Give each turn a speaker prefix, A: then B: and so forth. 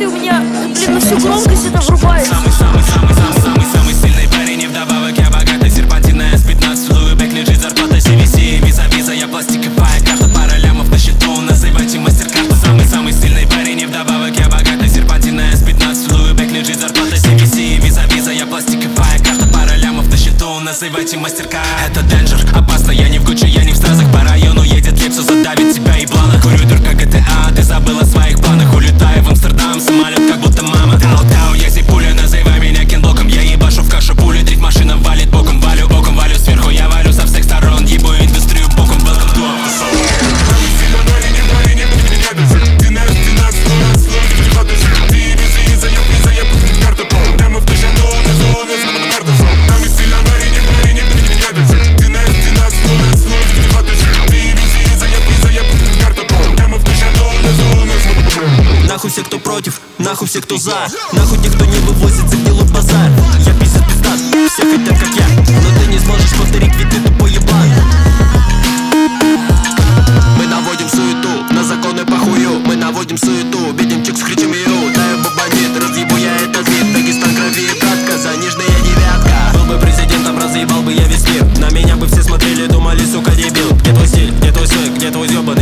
A: ты у меня, блин, на всю громкость это врубается.
B: Самый сильный парень, и вдобавок я богатый. Серпантина S15, Луи-Бек лежит зарплата CVC. Виза, я пластиковая карта, пара лямов на счету, называйте мастер-карту. Самый сильный парень, и вдобавок я богатый. Серпантина S15, Луи-Бек лежит зарплата CVC. Виза, я пластиковая карта, пара лямов на счету, называйте мастер-карт. Это денджер, опасно, я не в Гуччи, я не в стразах. По району едет Лексус, задавит тебя и плана. Курю дурка GTA, ты забыла о своих планах. Улетаю в Амстердам, самолет как будто мама. Тау, я зипуля, называй меня кенблоком. Я ебашу в кашу пули, дрифт машина валит боком. Валю оком, валю сверху, я валю со всех сторон. Ебу индустрию боком, welcome to
C: Нахуй все, кто против, нахуй все, кто за. Нахуй те, кто не вывозит за дело базар. Я пиздец пиздат, все хотят как я, но ты не сможешь повторить, ведь ты тупой еблан. Мы наводим суету, на законы похую. Мы наводим суету, видим чикс, кричим ю. Да я бабанит, разъебу я этот вид. Дагестан крови, братка, заниженная девятка. Был бы президентом, разъебал бы я весь мир. На меня бы все смотрели, думали, сука, дебил. Где твой стиль, где твой свой, где твой ёбаный